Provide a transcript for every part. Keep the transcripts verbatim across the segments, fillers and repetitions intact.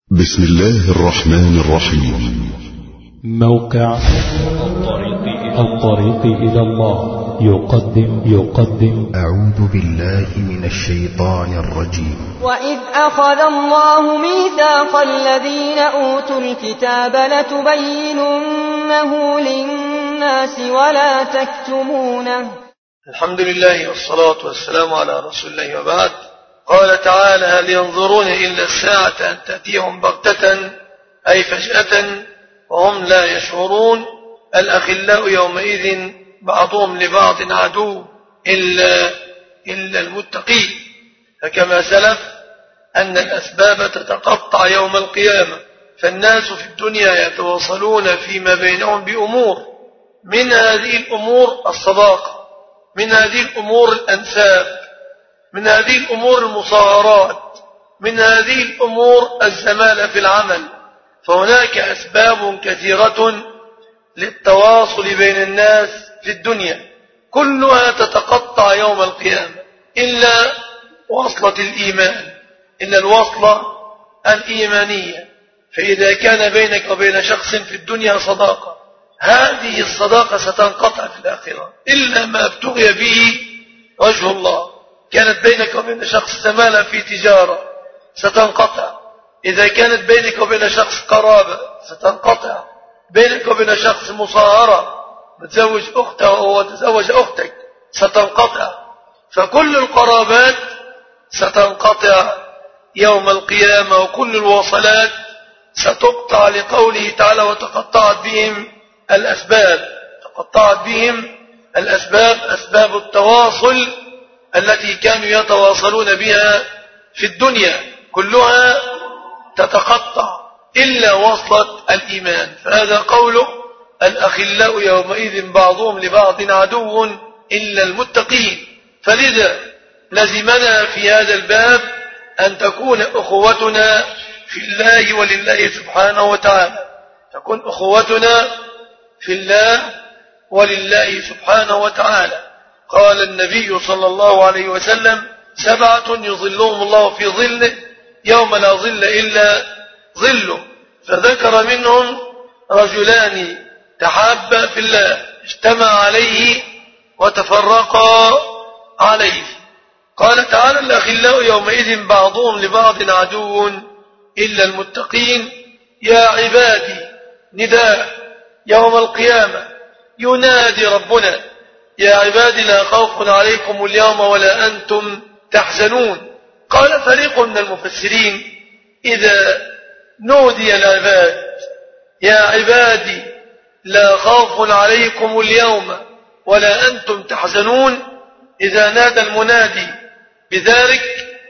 بسم الله الرحمن الرحيم. موقع الطريق إلى الله يقدم يقدم أعوذ بالله من الشيطان الرجيم. وإذ أخذ الله ميثاق الذين أوتوا الكتاب لتبيننه للناس ولا تكتمونه. الحمد لله والصلاة والسلام على رسول الله وبعد. قال تعالى: هل ينظرون إلا الساعة أن تأتيهم بغتة أي فجأة وهم لا يشعرون. الأخلاء يومئذ بعضهم لبعض عدو إلا, إلا المتقين. فكما سلف أن الأسباب تتقطع يوم القيامة، فالناس في الدنيا يتواصلون فيما بينهم بأمور، من هذه الأمور الصداقة، من هذه الأمور الأنساب، من هذه الأمور المصاهرات، من هذه الأمور الزمالة في العمل. فهناك أسباب كثيرة للتواصل بين الناس في الدنيا، كلها تتقطع يوم القيامة إلا وصلة الإيمان، إلا الوصلة الإيمانية. فإذا كان بينك وبين شخص في الدنيا صداقة، هذه الصداقة ستنقطع في الآخرة إلا ما ابتغي به وجه الله. كانت بينك وبين شخص زمالة في تجارة ستنقطع. إذا كانت بينك وبين شخص قرابة ستنقطع. بينك وبين شخص مصاهرة، متزوج أخته وهو تزوج أختك، ستنقطع. فكل القرابات ستنقطع يوم القيامة، وكل الوصلات ستقطع، لقوله تعالى: وتقطعت بهم الأسباب. تقطعت بهم الأسباب، أسباب التواصل التي كانوا يتواصلون بها في الدنيا كلها تتقطع إلا وصلة الإيمان. فهذا قوله: الأخلاء يومئذ بعضهم لبعض عدو إلا المتقين. فلذا لزمنا في هذا الباب أن تكون أخوتنا في الله ولله سبحانه وتعالى، تكون أخوتنا في الله ولله سبحانه وتعالى. قال النبي صلى الله عليه وسلم: سبعة يظلهم الله في ظله يوم لا ظل إلا ظله. فذكر منهم رجلان تحابا في الله، اجتمع عليه وتفرقا عليه. قال تعالى: الأخلاء يومئذ بعضهم لبعض عدو إلا المتقين. يا عبادي، نداء يوم القيامة، ينادي ربنا: يا عبادي لا خوف عليكم اليوم ولا أنتم تحزنون. قال فريق من المفسرين: إذا نودي العباد يا عبادي لا خوف عليكم اليوم ولا أنتم تحزنون، إذا نادى المنادي بذلك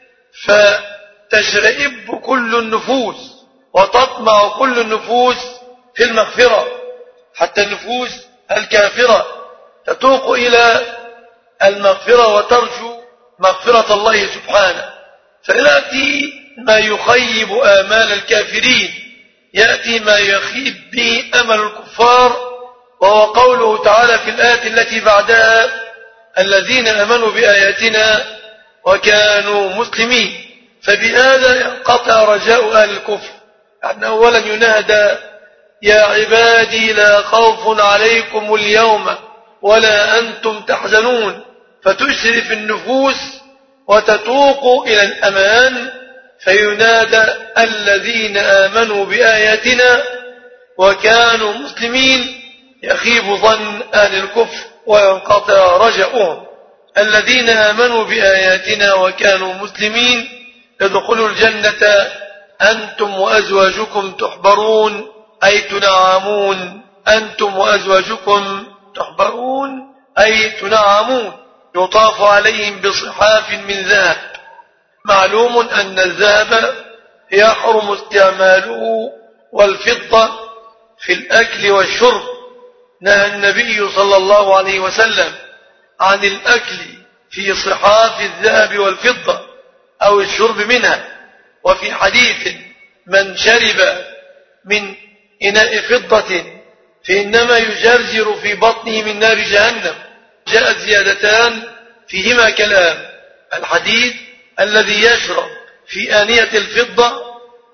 فتشرئب كل النفوس وتطمع كل النفوس في المغفرة، حتى النفوس الكافرة تتوق إلى المغفرة وترجو مغفرة الله سبحانه. فيأتي ما يخيب آمال الكافرين، يأتي ما يخيب به أمل الكفار، وهو قوله تعالى في الآية التي بعدها: الذين آمنوا بآياتنا وكانوا مسلمين. فبهذا ينقطع رجاء أهل الكفر، يعني أولا ينادى: يا عبادي لا خوف عليكم اليوم ولا أنتم تحزنون، فتشرف النفوس وتتوق إلى الأمان. فينادى: الذين آمنوا بآياتنا وكانوا مسلمين، يخيب ظن أهل الكفر وينقطع رجاؤهم. الذين آمنوا بآياتنا وكانوا مسلمين ادخلوا الجنة أنتم وأزواجكم تحبرون، أي تنعمون. أنتم وأزواجكم تحبرون أي تنعمون، يطاف عليهم بصحاف من ذهب. معلوم أن الذهب يحرم استعماله والفضة في الأكل والشرب. نهى النبي صلى الله عليه وسلم عن الأكل في صحاف الذهب والفضة أو الشرب منها. وفي حديث: من شرب من إناء فضة فإنما يجرجر في بطنه من نار جهنم. جاءت زيادتان فيهما كلام. الحديث: الذي يشرب في آنية الفضة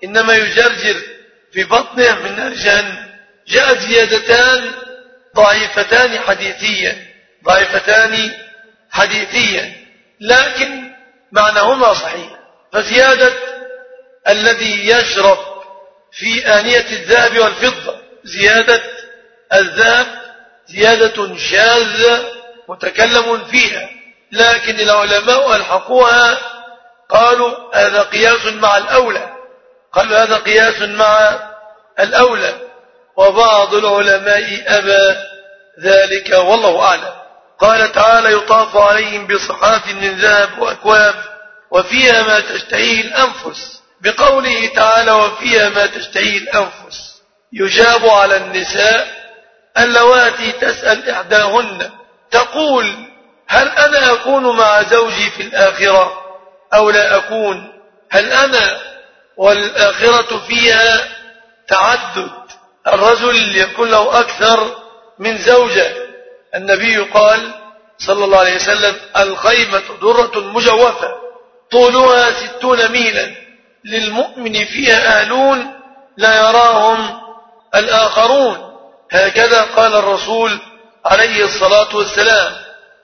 إنما يجرجر في بطنه من نار جهنم. جاءت زيادتان ضعيفتان حديثيا ضعيفتان حديثيا لكن معناهما صحيح. فزيادة الذي يشرب في آنية الذهب والفضة زيادة الذهب زيادة شاذة متكلم فيها، لكن العلماء ألحقوها قالوا هذا قياس مع الأولى قالوا هذا قياس مع الأولى وبعض العلماء أبى ذلك والله أعلم. قال تعالى يطاف عليهم بصحاف من ذهب وأكواب وفيها ما تشتهيه الأنفس. بقوله تعالى وفيها ما تشتهيه الأنفس يجاب على النساء اللواتي تسأل إحداهن تقول هل أنا أكون مع زوجي في الآخرة أو لا أكون؟ هل أنا والآخرة فيها تعدد، الرجل يكون له أكثر من زوجة. النبي قال صلى الله عليه وسلم الخيمة درة مجوفة طولها ستون ميلا للمؤمن فيها أهلون لا يراهم الآخرون، هكذا قال الرسول عليه الصلاة والسلام.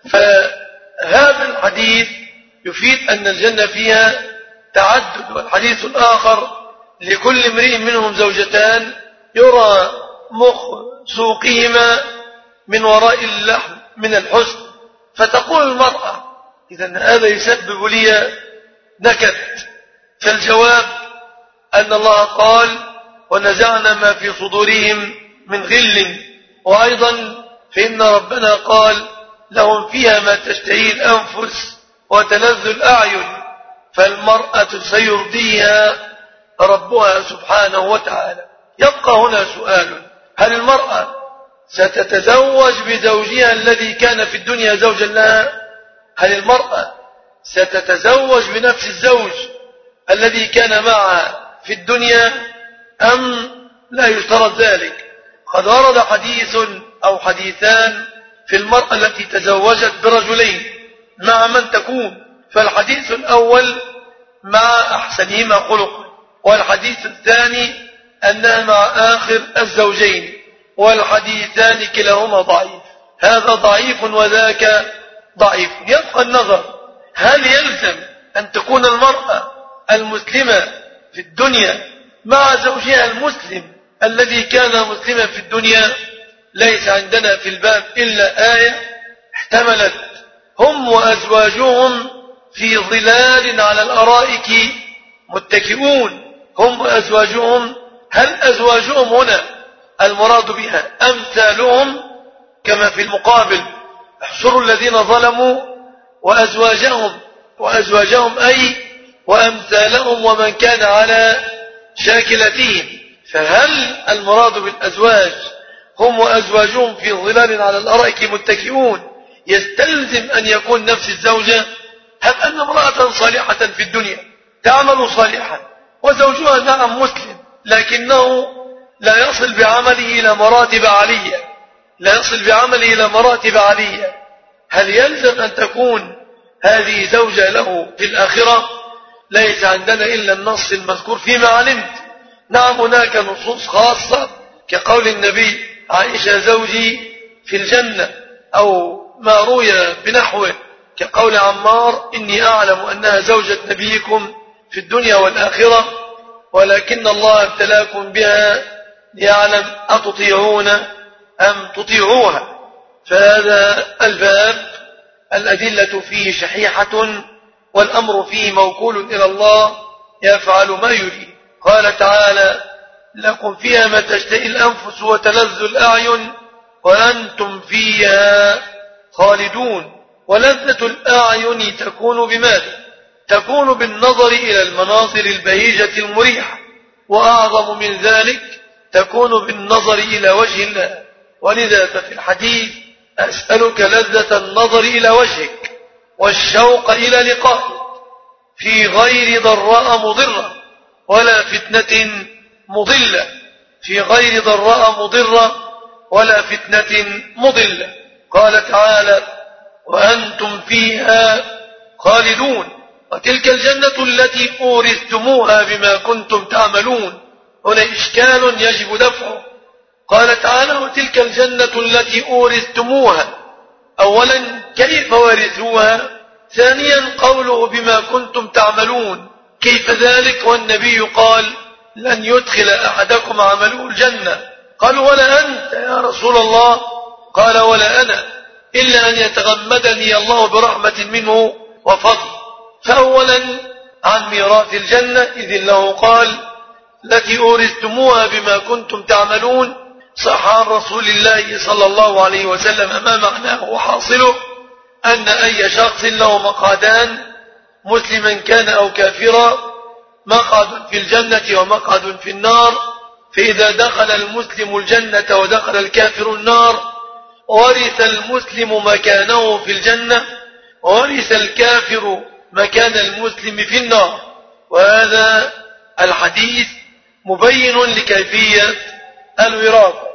فهذا الحديث يفيد أن الجنة فيها تعدد. والحديث الآخر لكل امرئ منهم زوجتان يرى مخ سوقهما من وراء اللحم من الحسن. فتقول المرأة إذن هذا يسبب لي نكد. فالجواب أن الله قال ونزعنا ما في صدورهم من غل، وأيضا فإن ربنا قال لهم فيها ما تشتهي الأنفس وتلذ الأعين. فالمرأة سيرضيها ربها سبحانه وتعالى. يبقى هنا سؤال، هل المرأة ستتزوج بزوجها الذي كان في الدنيا زوجا لها؟ هل المرأة ستتزوج بنفس الزوج الذي كان معها في الدنيا أم لا يشترط ذلك؟ قد ورد حديث أو حديثان في المرأة التي تزوجت برجلين مع من تكون. فالحديث الأول مع أحسنهما خلقا، والحديث الثاني أنها مع آخر الزوجين، والحديثان كلاهما ضعيف. هذا ضعيف وذاك ضعيف. يبقى النظر هل يلزم أن تكون المرأة المسلمة في الدنيا مع زوجها المسلم الذي كان مسلما في الدنيا؟ ليس عندنا في الباب إلا آية احتملت هم وأزواجهم في ظلال على الأرائك متكئون. هم وأزواجهم، هل أزواجهم هنا المراد بها أمثالهم كما في المقابل احشروا الذين ظلموا وأزواجهم وأزواجهم أي وأمثالهم ومن كان على شاكلتهم؟ فهل المراد بالأزواج هم وأزواجهم في ظلال على الأرائك متكئون يستلزم أن يكون نفس الزوجة؟ هل أن امرأة صالحة في الدنيا تعمل صالحا وزوجها نعم مسلم لكنه لا يصل بعمله إلى مراتب عالية لا يصل بعمله إلى مراتب عالية هل يلزم أن تكون هذه زوجة له في الآخرة؟ ليس عندنا إلا النص المذكور فيما علمت. نعم هناك نصوص خاصة كقول النبي عائشة زوجي في الجنة، أو ما روي بنحوه كقول عمار إني أعلم أنها زوجة نبيكم في الدنيا والآخرة ولكن الله ابتلاكم بها ليعلم أتطيعون أم تطيعوها. فهذا الباب الأدلة فيه شحيحة والأمر فيه موكول إلى الله يفعل ما يريد. قال تعالى لكم فيها ما تشتهي الأنفس وتلذ الأعين وأنتم فيها خالدون. ولذة الأعين تكون بماذا؟ تكون بالنظر إلى المناظر البهيجة المريحة، وأعظم من ذلك تكون بالنظر إلى وجه الله. ولذا ففي الحديث أسألك لذة النظر إلى وجهك والشوق إلى لقائك في غير ضراء مضرة ولا فتنة مضلة في غير ضراء مضرة ولا فتنة مضلة. قال تعالى وأنتم فيها خالدون. وتلك الجنة التي أورثتموها بما كنتم تعملون. هنا إشكال يجب دفعه. قال تعالى وتلك الجنة التي أورثتموها، أولا كيف ورثوها؟ ثانيا قوله بما كنتم تعملون، كيف ذلك والنبي قال لن يدخل أحدكم عمله الجنة؟ قالوا ولا أنت يا رسول الله؟ قال ولا أنا، إلا أن يتغمدني الله برحمة منه وفضل. فأولا عن ميراث الجنة، إذ الله قال التي أورثتموها بما كنتم تعملون، صح عن رسول الله صلى الله عليه وسلم ما معناه وحاصله أن أي شخص له مقعدان، مسلما كان أو كافرا، مقعد في الجنة ومقعد في النار، فإذا دخل المسلم الجنة ودخل الكافر النار ورث المسلم مكانه في الجنة ورث الكافر مكان المسلم في النار. وهذا الحديث مبين لكيفية الوراثة.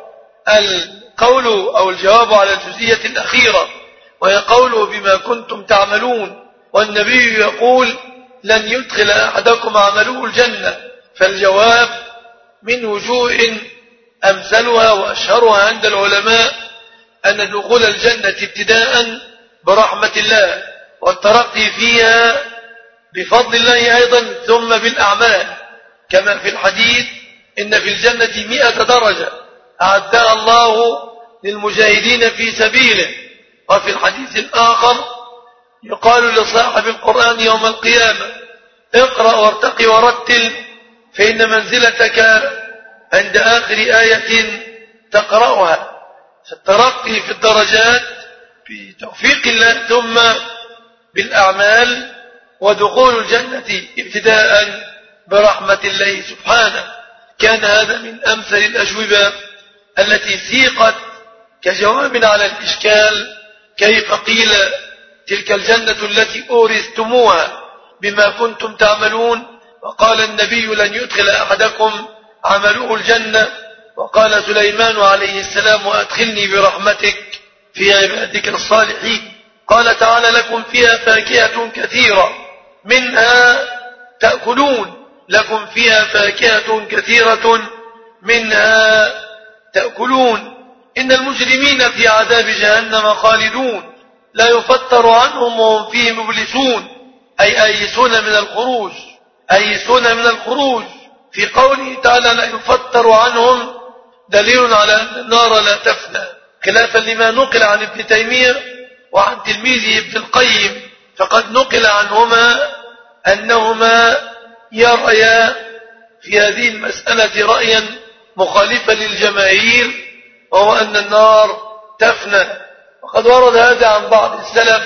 القول أو الجواب على الجزئية الأخيرة وهي قوله بما كنتم تعملون، والنبي يقول لن يدخل أحدكم عمله الجنة، فالجواب من وجوه أمثلها وأشهرها عند العلماء أن دخول الجنة ابتداء برحمة الله والترقي فيها بفضل الله أيضا ثم بالأعمال، كما في الحديث إن في الجنة مئة درجة أعدها الله للمجاهدين في سبيله. وفي الحديث الآخر يقال لصاحب القرآن يوم القيامة اقرأ وارتقي ورتل فإن منزلتك عند آخر آية تقرأها. فالترقي في الدرجات بتوفيق الله ثم بالأعمال، ودخول الجنة ابتداء برحمة الله سبحانه. كان هذا من أمثل الأجوبة التي سيقت كجواب على الإشكال كيف قيل تلك الجنة التي أورثتموها بما كنتم تعملون، وقال النبي لن يدخل أحدكم عمله الجنة، وقال سليمان عليه السلام وأدخلني برحمتك في عبادك الصالحين. قال تعالى لكم فيها فاكهة كثيرة منها تأكلون، لكم فيها فاكهة كثيرة منها تأكلون. إن المجرمين في عذاب جهنم خالدون لا يفتر عنهم وهم فيه مبلسون، أي أيسون من الخروج، أيسون من الخروج. في قوله تعالى لا يفتر عنهم دليل على أن النار لا تفنى، خلافا لما نقل عن ابن تيمية وعن تلميذه ابن القيم، فقد نقل عنهما أنهما يرأيا في هذه المسألة رأيا مخالفا للجماهير، وهو أن النار تفنى. وقد ورد هذا عن بعض السلف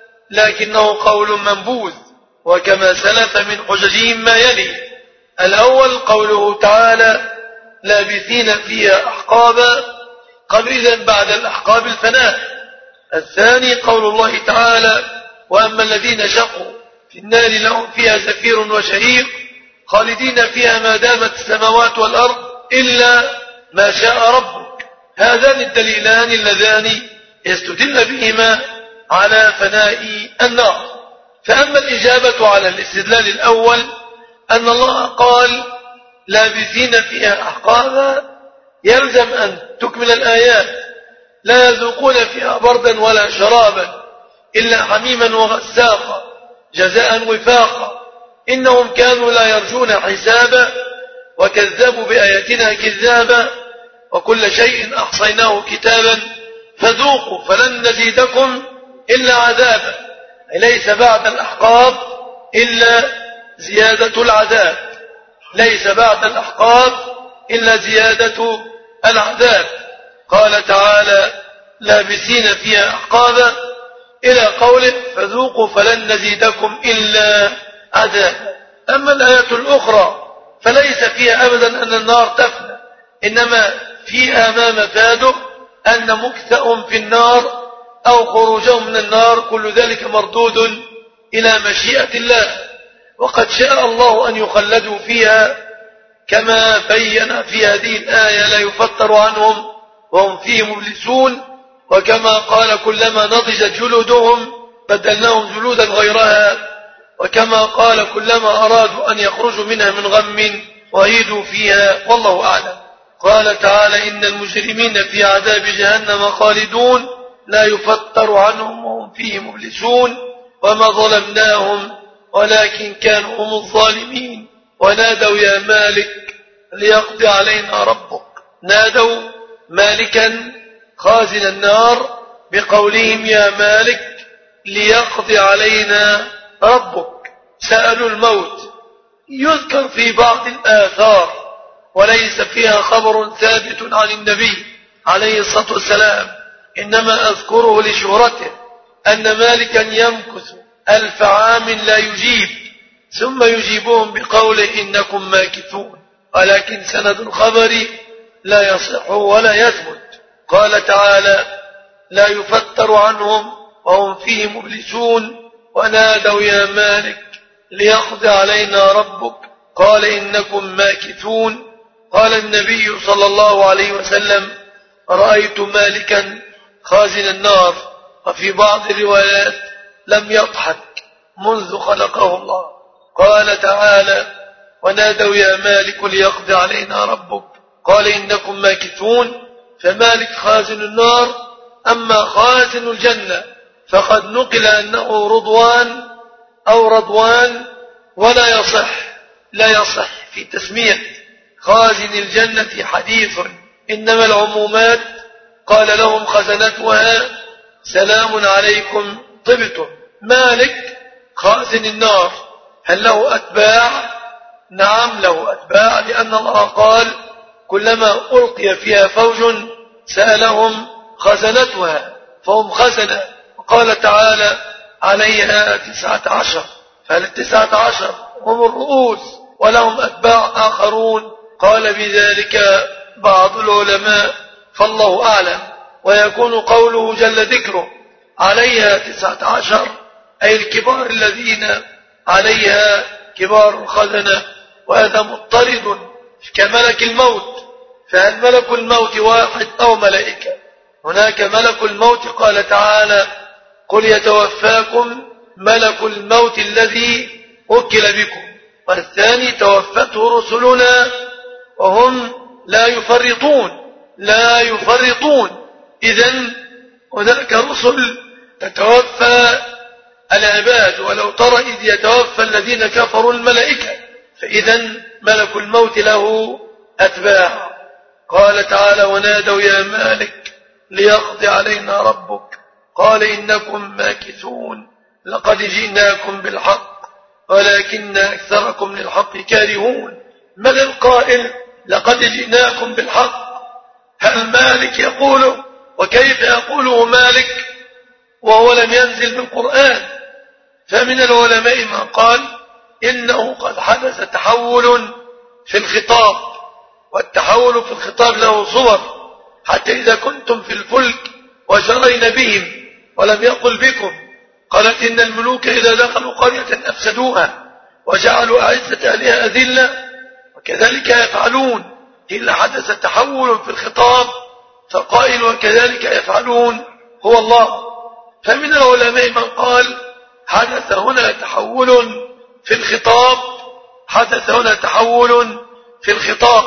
لكنه قول منبوذ، وكما سلف من حججهم ما يلي: الأول قوله تعالى لابثين فيها أحقابا، قالوا إذن بعد الأحقاب الفناء. الثاني قول الله تعالى وأما الذين شقوا في النار لهم فيها زفير وشهيق خالدين فيها ما دامت السماوات والأرض إلا ما شاء ربك. هذان الدليلان اللذان يستدل بهما على فناء النار. فأما الإجابة على الاستدلال الأول أن الله قال لابثين فيها أحقابا، يلزم أن تكمل الآيات لا يذوقون فيها بردا ولا شرابا إلا حميما وغساقا جزاء وفاقا إنهم كانوا لا يرجون حسابا وكذبوا بآياتنا كذابا وكل شيء أحصيناه كتابا فذوقوا فلن نزيدكم إلا عذابا. ليس بعد الأحقاب إلا زيادة العذاب، ليس بعد الأحقاب إلا زيادة العذاب. قال تعالى لابسين فيها أحقابا إلى قوله فذوقوا فلن نزيدكم إلا عذابا. أما الآية الأخرى فليس فيها أبدا أن النار تفنى، إنما فيها ما مفاده أن مكثأهم في النار أو خروجهم من النار كل ذلك مردود إلى مشيئة الله، وقد شاء الله أن يخلدوا فيها كما بين في هذه الآية لا يفتر عنهم وهم فيه مبلسون، وكما قال كلما نضجت جلودهم بدلناهم جلودا غيرها وكما قال كلما أرادوا أن يخرجوا منها من غم وعيدوا فيها والله أعلم. قال تعالى إن المجرمين في عذاب جهنم خالدون لا يفتر عنهم وهم فيه مبلسون وما ظلمناهم ولكن كانوا هم الظالمين ونادوا يا مالك ليقضي علينا ربك. نادوا مالكا خازن النار بقولهم يا مالك ليقضي علينا ربك. سألوا الموت. يذكر في بعض الآثار وليس فيها خبر ثابت عن النبي عليه الصلاة والسلام، إنما أذكره لشهرته أن مالكا يمكث ألف عام لا يجيب ثم يجيبهم بقوله إنكم ماكثون، ولكن سند الخبر لا يصح ولا يثبت. قال تعالى لا يفتر عنهم وهم فيه مبلسون ونادوا يا مالك ليقضي علينا ربك قال إنكم ماكثون. قال النبي صلى الله عليه وسلم رأيت مالكا خازن النار، وفي بعض الروايات لم يضحك منذ خلقه الله. قال تعالى ونادوا يا مالك ليقضي علينا ربك قال إنكم ماكثون. فمالك خازن النار، أما خازن الجنة فقد نقل أنه رضوان أو رضوان، ولا يصح لا يصح في تسمية خازن الجنة حديث، إنما العمومات قال لهم خزنتها سلام عليكم طبتم. مالك خازن النار هل له أتباع؟ نعم له أتباع، لأن الله قال كلما ألقي فيها فوج سألهم خزنتها فهم خزنة. وقال تعالى عليها تسعة عشر، فالتسعة عشر هم الرؤوس ولهم أتباع آخرون. قال بذلك بعض العلماء فالله أعلم. ويكون قوله جل ذكره عليها تسعة عشر أي الكبار الذين عليها كبار الخزنة، وهذا مضطرد كملك الموت. فهل ملك الموت واحد أو ملائكة؟ هناك ملك الموت قال تعالى قل يتوفاكم ملك الموت الذي وكل بكم، والثاني توفته رسلنا وهم لا يفرطون لا يفرطون. إذن هناك رسل تتوفى العباد، ولو ترى إذ يتوفى الذين كفروا الملائكة، فإذن ملك الموت له أتباع. قال تعالى ونادوا يا مالك ليقضي علينا ربك قال إنكم ماكثون لقد جئناكم بالحق ولكن أكثركم للحق كارهون. من القائل لقد جئناكم بالحق؟ هل مالك يقوله؟ وكيف يقوله مالك وهو لم ينزل بالقرآن؟ فمن العلماء من قال إنه قد حدث تحول في الخطاب، والتحول في الخطاب له صور، حتى إذا كنتم في الفلك وجرين بهم ولم يقل بكم. قالت إن الملوك إذا دخلوا قرية أفسدوها وجعلوا أعزة أهلها أذلة وكذلك يفعلون. إلا حدث تحول في الخطاب فقائل وكذلك يفعلون هو الله. فمن العلماء من قال حدث هنا تحول في الخطاب حدث هنا تحول في الخطاب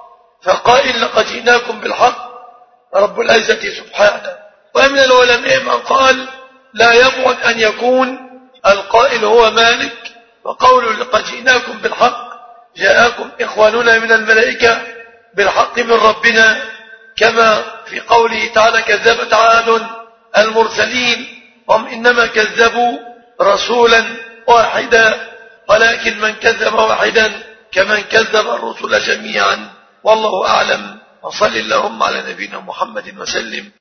فقائل لقد جئناكم بالحق رب العزة سبحانه. ومن العلماء من قال لا يبعد أن يكون القائل هو مالك، وقول لقد جئناكم بالحق جاءكم إخواننا من الملائكة بالحق من ربنا، كما في قوله تعالى كذبت عاد المرسلين هم إنما كذبوا رسولا واحدا، ولكن من كذب واحدا كمن كذب الرسل جميعا. والله أعلم، وصل اللهم على نبينا محمد وسلم.